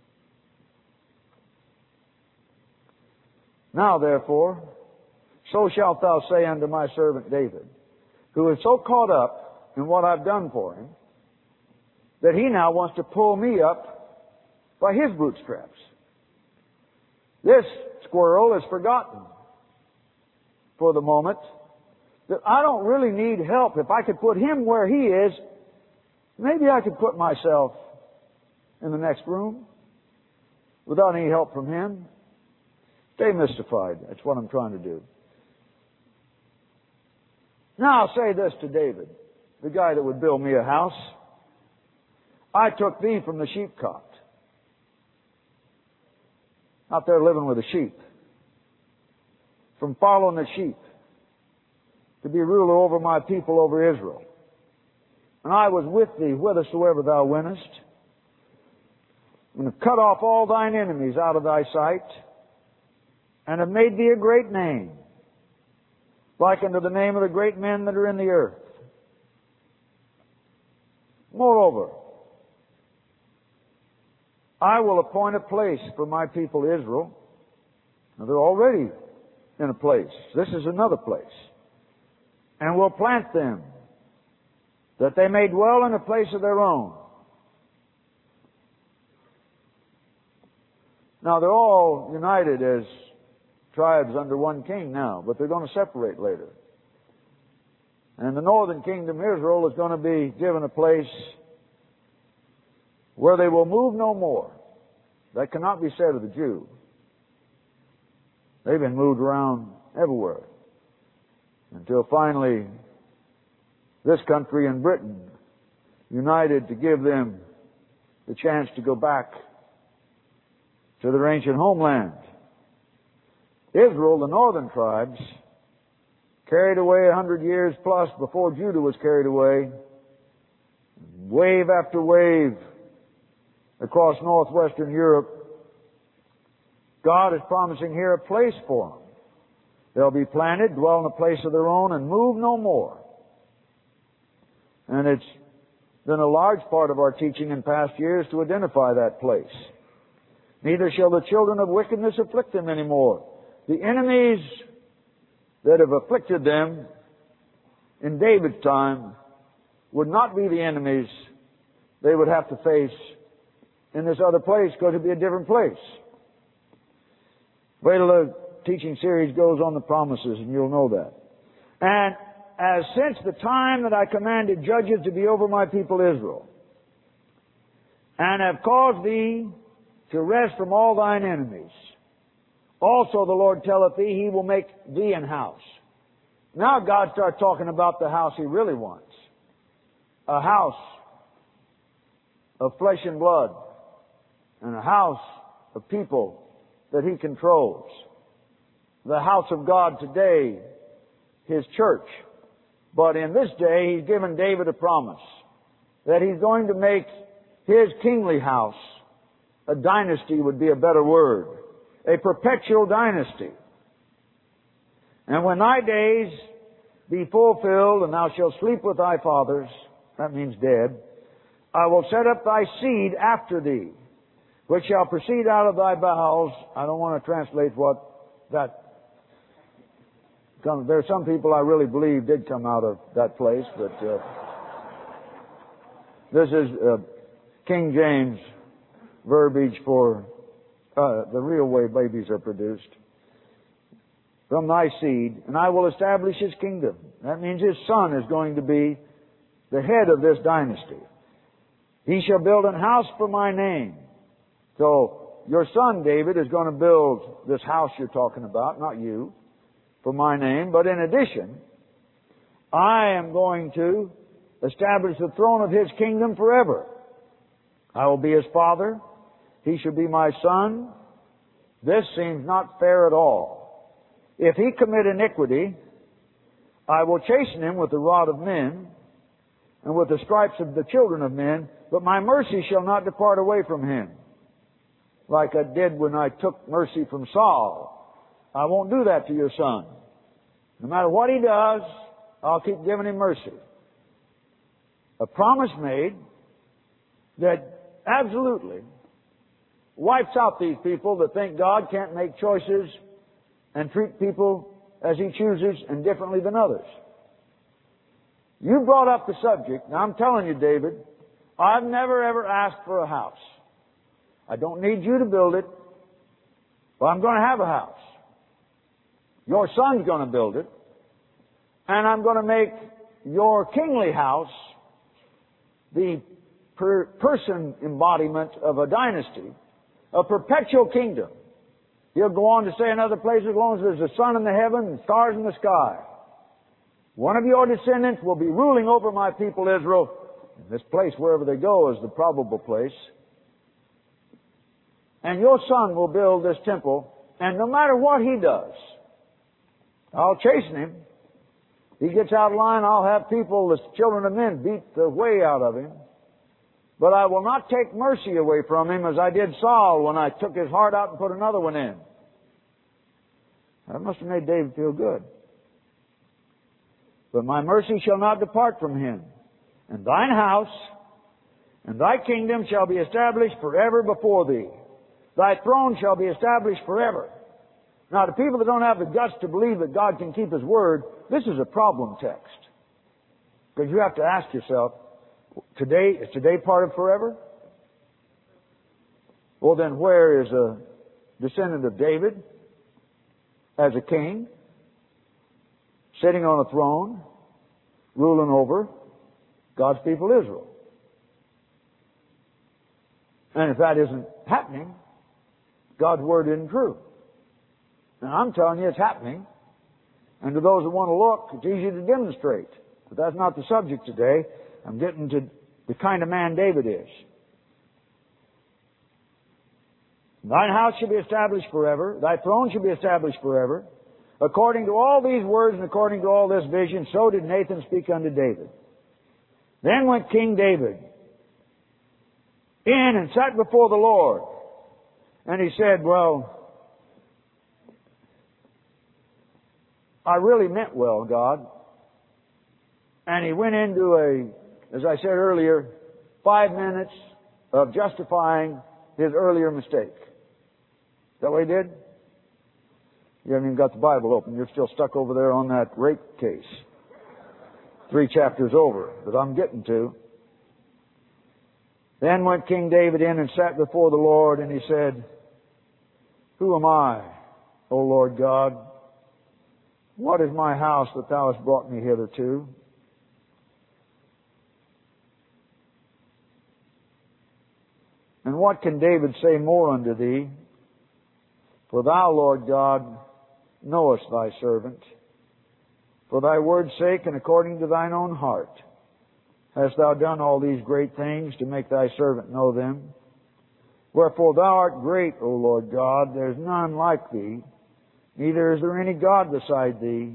Now therefore, so shalt thou say unto my servant David, who is so caught up in what I've done for him, that he now wants to pull me up by his bootstraps. This squirrel is forgotten for the moment that I don't really need help. If I could put him where he is, maybe I could put myself in the next room without any help from him. Stay mystified. That's what I'm trying to do. Now I'll say this to David, the guy that would build me a house. I took thee from the sheep cot, out there living with the sheep, from following the sheep, to be ruler over my people, over Israel. And I was with thee whithersoever thou wentest, and have cut off all thine enemies out of thy sight, and have made thee a great name, like unto the name of the great men that are in the earth. Moreover, I will appoint a place for my people Israel. Now they're already in a place. This is another place. And will plant them, that they may dwell in a place of their own. Now they're all united as tribes under one king now, but they're going to separate later. And the northern kingdom, Israel, is going to be given a place where they will move no more. That cannot be said of the Jew. They've been moved around everywhere, until finally this country and Britain united to give them the chance to go back to their ancient homeland. Israel, the northern tribes, carried away 100 years plus before Judah was carried away, wave after wave across northwestern Europe. God is promising here a place for them. They'll be planted, dwell in a place of their own, and move no more. And it's been a large part of our teaching in past years to identify that place. Neither shall the children of wickedness afflict them anymore. The enemies that have afflicted them in David's time would not be the enemies they would have to face in this other place, because it'd be a different place. Wait till the teaching series goes on the promises, and you'll know that. And as since the time that I commanded judges to be over my people Israel, and have caused thee to rest from all thine enemies, also the Lord telleth thee, He will make thee an house. Now God starts talking about the house He really wants. A house of flesh and blood, and a house of people that He controls. The house of God today, His church. But in this day, He's given David a promise that He's going to make His kingly house, a dynasty would be a better word, a perpetual dynasty. And when thy days be fulfilled, and thou shalt sleep with thy fathers, that means dead, I will set up thy seed after thee, which shall proceed out of thy bowels. I don't want to translate what that comes. There are some people I really believe did come out of that place, but this is King James verbiage for the real way babies are produced. From thy seed, and I will establish His kingdom. That means His son is going to be the head of this dynasty. He shall build an house for my name. So, your son David is going to build this house you're talking about, not you, for my name. But in addition, I am going to establish the throne of his kingdom forever. I will be his father. He shall be my son. This seems not fair at all. If he commit iniquity, I will chasten him with the rod of men and with the stripes of the children of men, but my mercy shall not depart away from him, like I did when I took mercy from Saul. I won't do that to your son. No matter what he does, I'll keep giving him mercy. A promise made that absolutely wipes out these people that think God can't make choices and treat people as He chooses and differently than others. You brought up the subject. Now I'm telling you, David, I've never ever asked for a house. I don't need you to build it, but I'm going to have a house. Your son's going to build it, and I'm going to make your kingly house the person embodiment of a dynasty, a perpetual kingdom. He'll go on to say in other places, as long as there's a sun in the heaven and stars in the sky, one of your descendants will be ruling over my people Israel. And this place, wherever they go, is the probable place. And your son will build this temple, and no matter what he does, I'll chasten him. He gets out of line, I'll have people, the children of men, beat the way out of him. But I will not take mercy away from him as I did Saul when I took his heart out and put another one in. That must have made David feel good. But my mercy shall not depart from him. And thine house and thy kingdom shall be established forever before thee. Thy throne shall be established forever. Now, to people that don't have the guts to believe that God can keep His word, this is a problem text. Because you have to ask yourself, is today part of forever? Well, then where is a descendant of David as a king, sitting on a throne, ruling over God's people Israel? And if that isn't happening, God's word isn't true. Now, I'm telling you it's happening. And to those that want to look, it's easy to demonstrate. But that's not the subject today. I'm getting to the kind of man David is. Thine house shall be established forever. Thy throne shall be established forever. According to all these words and according to all this vision, so did Nathan speak unto David. Then went King David in and sat before the Lord. And he said, well, I really meant well, God. And he went into as I said earlier, 5 minutes of justifying his earlier mistake. Is that what he did? You haven't even got the Bible open. You're still stuck over there on that rape case. 3 chapters over that I'm getting to. Then went King David in and sat before the Lord, and he said, Who am I, O Lord God? What is my house that thou hast brought me hitherto? And what can David say more unto thee? For thou, Lord God, knowest thy servant. For thy word's sake and according to thine own heart hast thou done all these great things to make thy servant know them. Wherefore thou art great, O Lord God, there is none like thee, neither is there any God beside thee.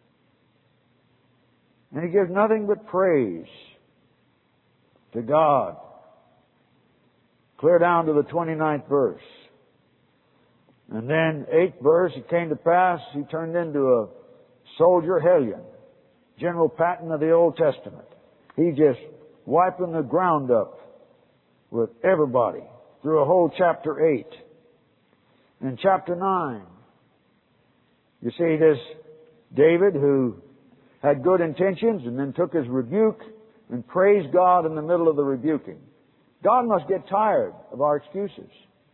And he gives nothing but praise to God. Clear down to the 29th verse. And then 8th verse, it came to pass, he turned into a soldier hellion, General Patton of the Old Testament. He just wiping the ground up with everybody through a whole chapter 8. In chapter 9, you see this David who had good intentions and then took his rebuke and praised God in the middle of the rebuking. God must get tired of our excuses.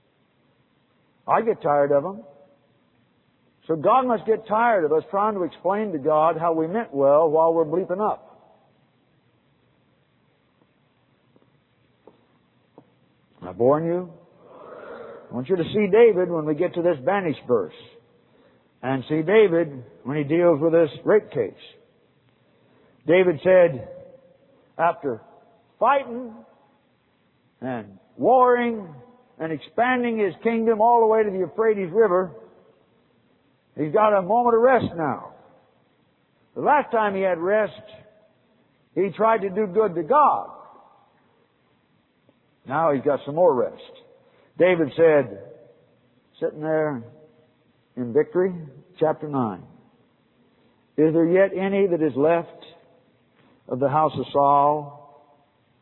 I get tired of them. So God must get tired of us trying to explain to God how we meant well while we're bleeping up. I borne you? I want you to see David when we get to this banished verse. And see David when he deals with this rape case. David said, after fighting and warring and expanding his kingdom all the way to the Euphrates River, he's got a moment of rest now. The last time he had rest, he tried to do good to God. Now he's got some more rest. David said, sitting there in Victory, chapter 9, is there yet any that is left of the house of Saul,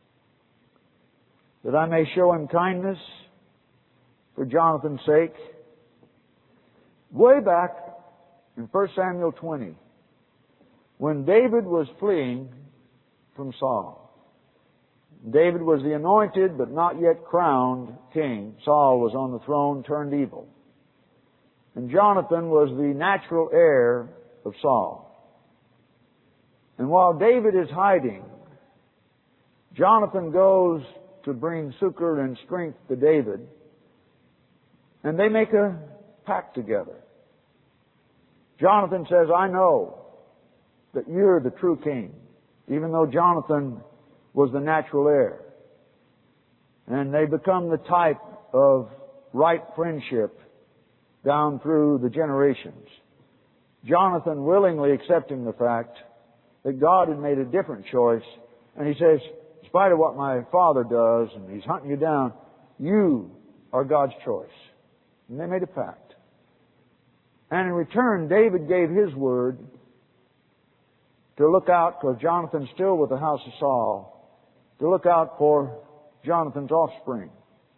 that I may show him kindness for Jonathan's sake? Way back in 1 Samuel 20, when David was fleeing from Saul. David was the anointed but not yet crowned king. Saul was on the throne turned evil. And Jonathan was the natural heir of Saul. And while David is hiding, Jonathan goes to bring succor and strength to David, and they make a pact together. Jonathan says, I know that you're the true king, even though Jonathan was the natural heir. And they become the type of right friendship down through the generations. Jonathan willingly accepting the fact that God had made a different choice. And he says, in spite of what my father does, and he's hunting you down, you are God's choice. And they made a pact. And in return, David gave his word to look out, because Jonathan's still with the house of Saul, to look out for Jonathan's offspring.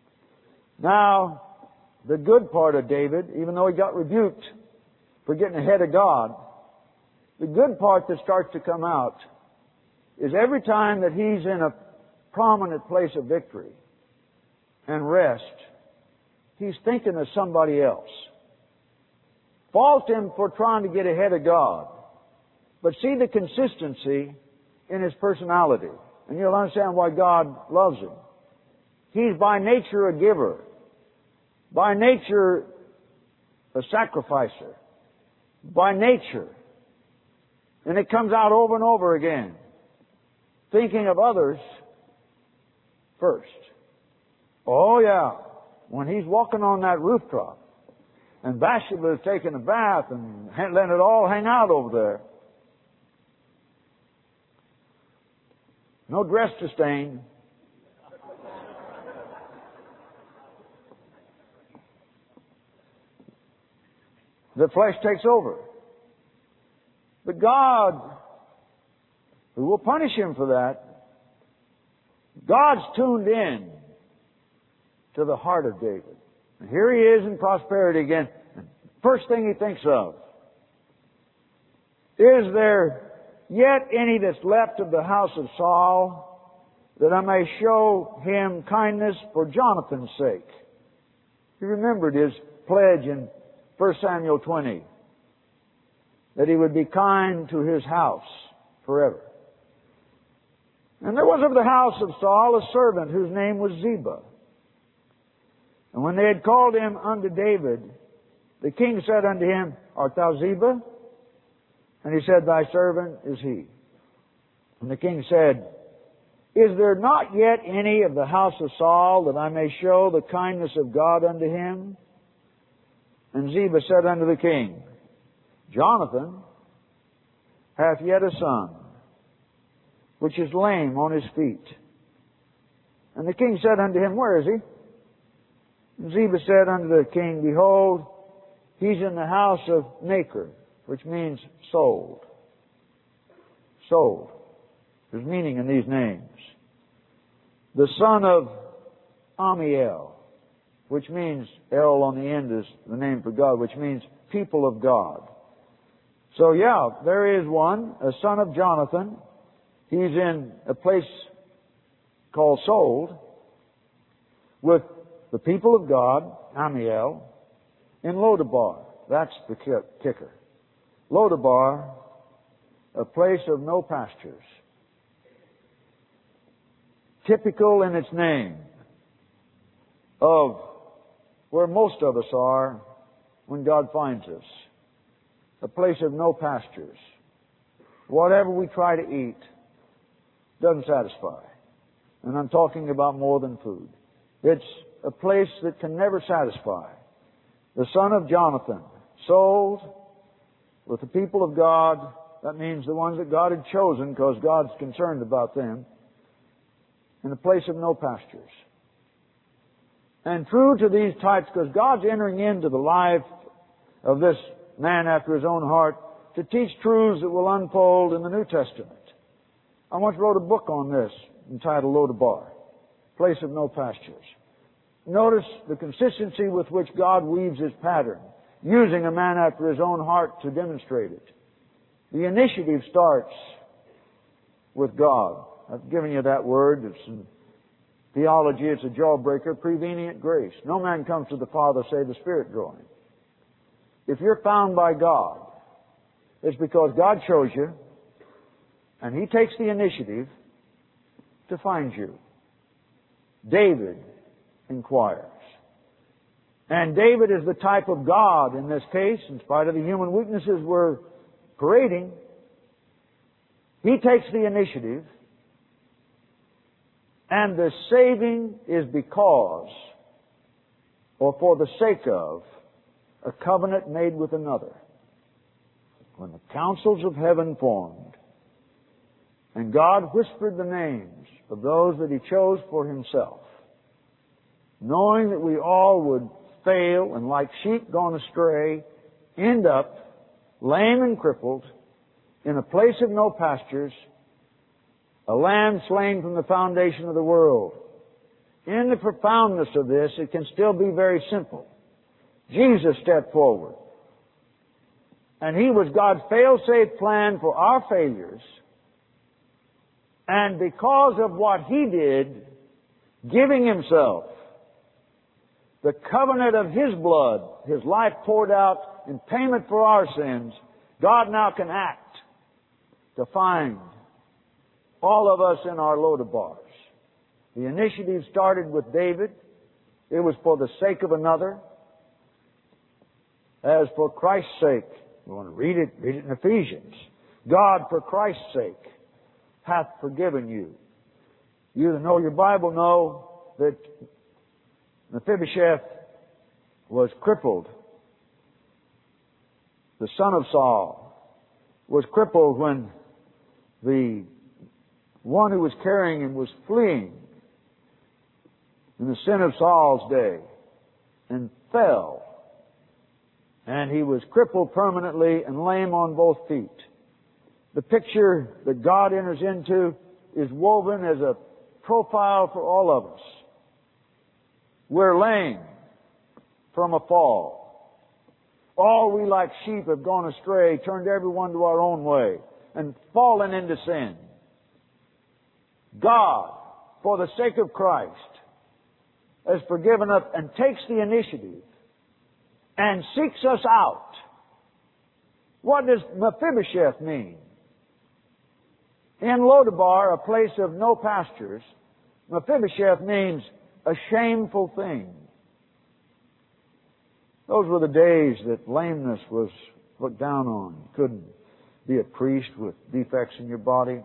Now, the good part of David, even though he got rebuked for getting ahead of God, the good part that starts to come out is every time that he's in a prominent place of victory and rest, he's thinking of somebody else. Fault him for trying to get ahead of God, but see the consistency in his personality. And you'll understand why God loves him. He's by nature a giver. By nature a sacrificer. By nature. And it comes out over and over again. Thinking of others first. Oh yeah. When he's walking on that rooftop and Bathsheba is taking a bath and letting it all hang out over there. No dress to stain. The flesh takes over. But God, who will punish him for that, God's tuned in to the heart of David. And here he is in prosperity again. First thing he thinks of, is there yet any that's left of the house of Saul, that I may show him kindness for Jonathan's sake? He remembered his pledge in 1 Samuel 20, that he would be kind to his house forever. And there was of the house of Saul a servant whose name was Ziba. And when they had called him unto David, the king said unto him, Art thou Ziba? And he said, Thy servant is he. And the king said, Is there not yet any of the house of Saul that I may show the kindness of God unto him? And Ziba said unto the king, Jonathan hath yet a son, which is lame on his feet. And the king said unto him, Where is he? And Ziba said unto the king, Behold, he's in the house of Nachor, which means sold. Sold. There's meaning in these names. The son of Amiel, which means, El on the end is the name for God, which means people of God. So yeah, there is one, a son of Jonathan. He's in a place called Sold with the people of God, Amiel, in Lodabar. That's the kicker. Lodabar, a place of no pastures. Typical in its name. of where most of us are when God finds us. A place of no pastures. Whatever we try to eat doesn't satisfy. And I'm talking about more than food. It's a place that can never satisfy. The son of Jonathan, sold with the people of God. That means the ones that God had chosen, because God's concerned about them, in a place of no pastures. And true to these types, because God's entering into the life of this man after His own heart to teach truths that will unfold in the New Testament. I once wrote a book on this entitled Lodabar, Place of No Pastures. Notice the consistency with which God weaves His pattern, using a man after His own heart to demonstrate it. The initiative starts with God. I've given you that word. It's in theology, it's a jawbreaker, prevenient grace. No man comes to the Father save the Spirit draw him. If you're found by God, it's because God chose you, and He takes the initiative to find you. David inquires. And David is the type of God in this case, in spite of the human weaknesses we're parading. He takes the initiative, and the saving is because, or for the sake of, a covenant made with another. When the councils of heaven formed, and God whispered the names of those that He chose for Himself, knowing that we all would fail and like sheep gone astray, end up lame and crippled in a place of no pastures, a lamb slain from the foundation of the world. In the profoundness of this, it can still be very simple. Jesus stepped forward, and He was God's fail-safe plan for our failures. And because of what He did, giving Himself, the covenant of His blood, His life poured out in payment for our sins, God now can act to find all of us in our Lodabars. The initiative started with David. It was for the sake of another. As for Christ's sake, you want to read it in Ephesians. God, for Christ's sake, hath forgiven you. You that know your Bible know that Mephibosheth was crippled. The son of Saul was crippled when the one who was carrying him was fleeing in the sin of Saul's day and fell. And he was crippled permanently and lame on both feet. The picture that God enters into is woven as a profile for all of us. We're lame from a fall. All we like sheep have gone astray, turned everyone to our own way, and fallen into sin. God, for the sake of Christ, has forgiven us and takes the initiative and seeks us out. What does Mephibosheth mean? In Lodabar, a place of no pastures, Mephibosheth means a shameful thing. Those were the days that lameness was looked down on. You couldn't be a priest with defects in your body.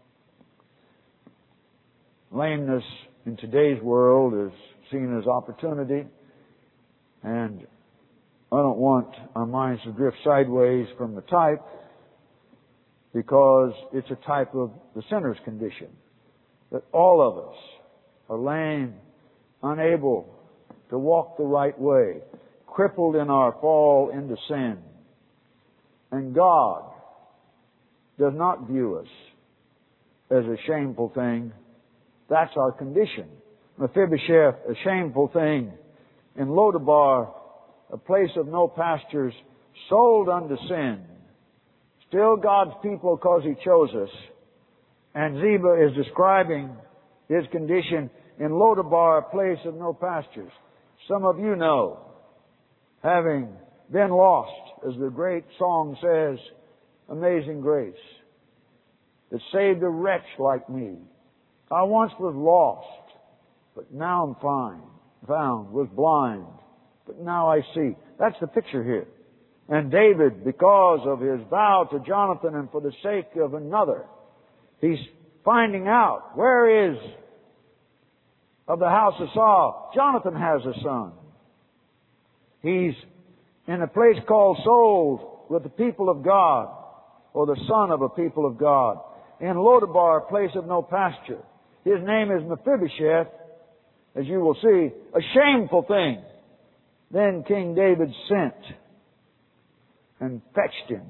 Lameness in today's world is seen as opportunity, and I don't want our minds to drift sideways from the type, because it's a type of the sinner's condition. That all of us are lame, unable to walk the right way, crippled in our fall into sin. And God does not view us as a shameful thing. That's our condition. Mephibosheth, a shameful thing. In Lodabar, a place of no pastures, sold unto sin. Still God's people because He chose us. And Ziba is describing his condition in Lodabar, a place of no pastures. Some of you know, having been lost, as the great song says, Amazing Grace, that saved a wretch like me. I once was lost, but now I'm fine. found, was blind, but now I see. That's the picture here. And David, because of his vow to Jonathan and for the sake of another, he's finding out where is, of the house of Saul, Jonathan has a son. He's in a place called Sold with the people of God, or the son of a people of God, in Lodabar, place of no pasture. His name is Mephibosheth, as you will see, a shameful thing. Then King David sent and fetched him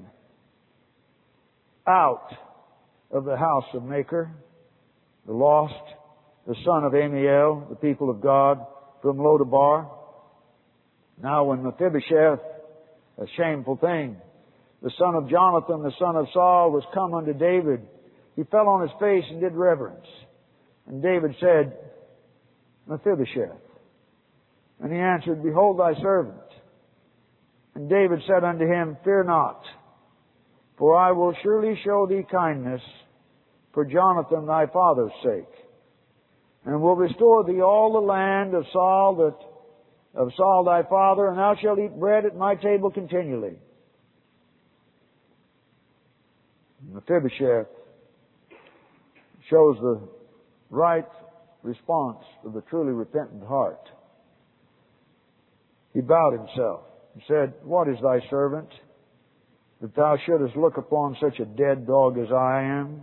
out of the house of Machir, the lost, the son of Amiel, the people of God, from Lodabar. Now when Mephibosheth, a shameful thing, the son of Jonathan, the son of Saul, was come unto David, he fell on his face and did reverence. And David said, Mephibosheth. And he answered, Behold thy servant. And David said unto him, Fear not, for I will surely show thee kindness for Jonathan thy father's sake, and will restore thee all the land of Saul thy father, and thou shalt eat bread at my table continually. Mephibosheth shows the right response of the truly repentant heart. He bowed himself and said, What is thy servant, that thou shouldest look upon such a dead dog as I am?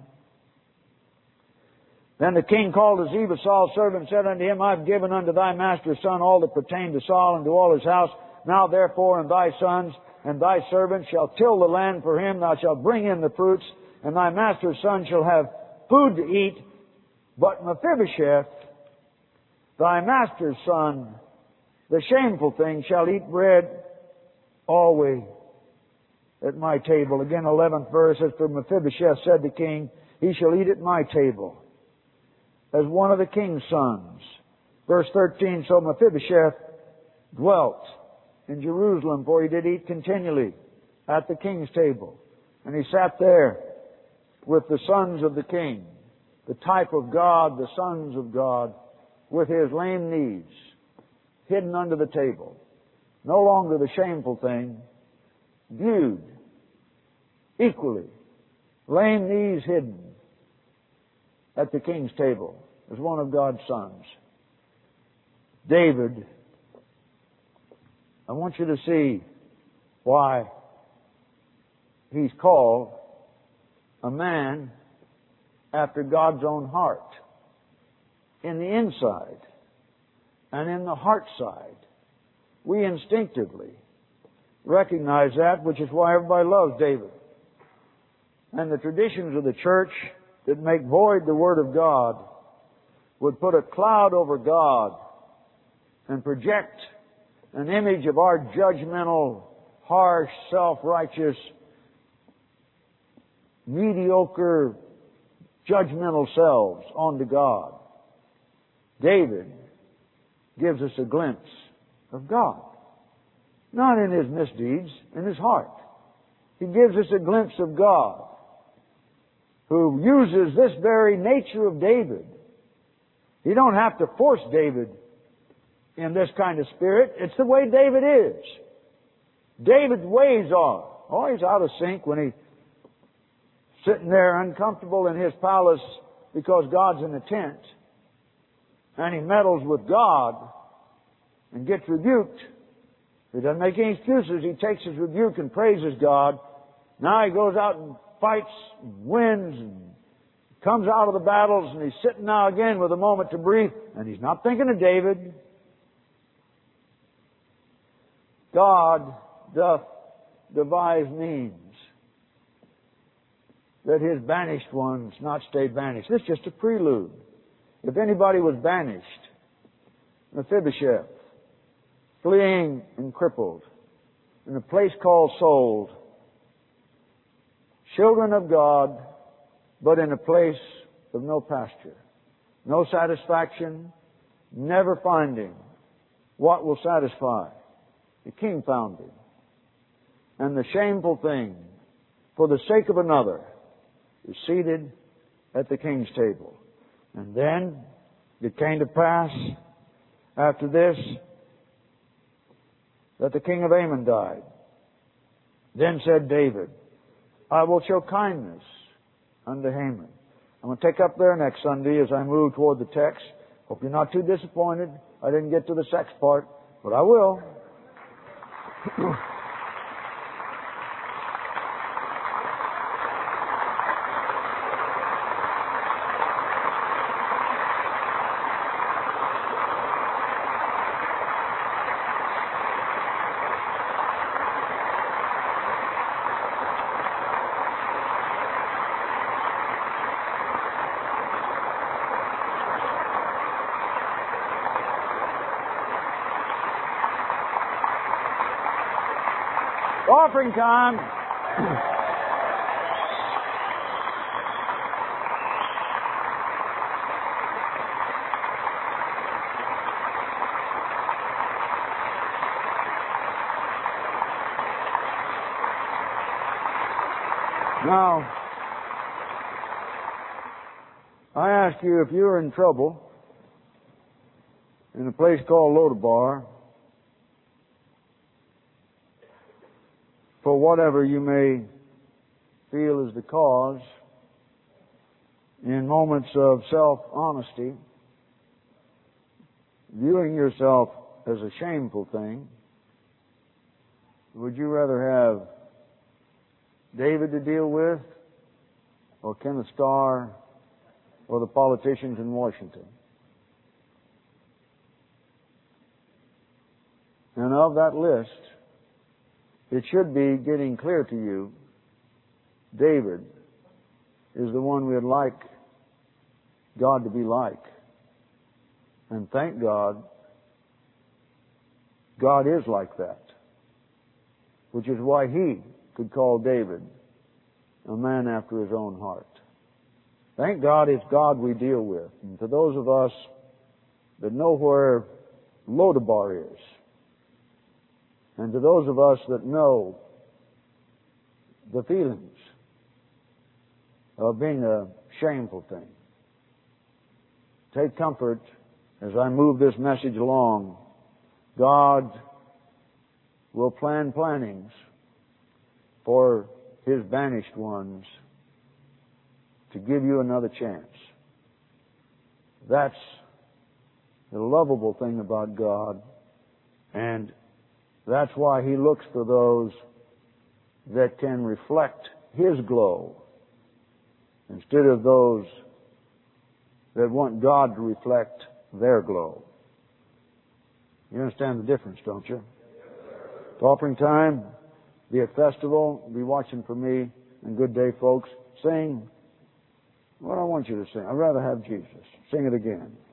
Then the king called to Ziba, Saul's servant, and said unto him, I have given unto thy master's son all that pertained to Saul and to all his house. Now therefore, and thy sons and thy servants shall till the land for him. Thou shalt bring in the fruits, and thy master's son shall have food to eat. But Mephibosheth, thy master's son, the shameful thing, shall eat bread always at my table. Again, 11th verse, as for Mephibosheth, said the king, he shall eat at my table as one of the king's sons. Verse 13, so Mephibosheth dwelt in Jerusalem, for he did eat continually at the king's table. And he sat there with the sons of the king, the type of God, the sons of God, with his lame knees hidden under the table. No longer the shameful thing, viewed equally, lame knees hidden at the king's table as one of God's sons. David, I want you to see why he's called a man after God's own heart. In the inside and in the heart side, we instinctively recognize that, which is why everybody loves David. And the traditions of the church that make void the Word of God would put a cloud over God and project an image of our judgmental, harsh, self-righteous, mediocre, judgmental selves onto God. David gives us a glimpse of God. Not in his misdeeds, in his heart. He gives us a glimpse of God, who uses this very nature of David. You don't have to force David in this kind of spirit. It's the way David is. David's ways are, he's out of sync when he's sitting there uncomfortable in his palace because God's in the tent, and he meddles with God and gets rebuked. He doesn't make any excuses. He takes his rebuke and praises God. Now he goes out and fights, and wins, and comes out of the battles, and he's sitting now again with a moment to breathe, and he's not thinking of David. God doth devise means that his banished ones not stay banished. This is just a prelude. If anybody was banished, Mephibosheth, fleeing and crippled, in a place called Sold, children of God, but in a place of no pasture, no satisfaction, never finding what will satisfy. The king found him. And the shameful thing, for the sake of another, is seated at the king's table. And then it came to pass, after this that the king of Ammon died. Then said David, I will show kindness unto Haman. I'm going to take up there next Sunday as I move toward the text. Hope you're not too disappointed. I didn't get to the sex part, but I will. Offering time. Now, I ask you, if you're in trouble in a place called Lodabar, for whatever you may feel is the cause, in moments of self-honesty, viewing yourself as a shameful thing, would you rather have David to deal with, or Kenneth Starr, or the politicians in Washington? And of that list, it should be getting clear to you, David is the one we'd like God to be like. And thank God, God is like that. Which is why He could call David a man after His own heart. Thank God it's God we deal with. And to those of us that know where Lodabar is, and to those of us that know the feelings of being a shameful thing, take comfort as I move this message along. God will plan plannings for His banished ones to give you another chance. That's the lovable thing about God, and that's why He looks for those that can reflect His glow instead of those that want God to reflect their glow. You understand the difference, don't you? It's offering time. Be at festival. Be watching for me. And good day, folks. Sing what I want you to sing. I'd rather have Jesus. Sing it again.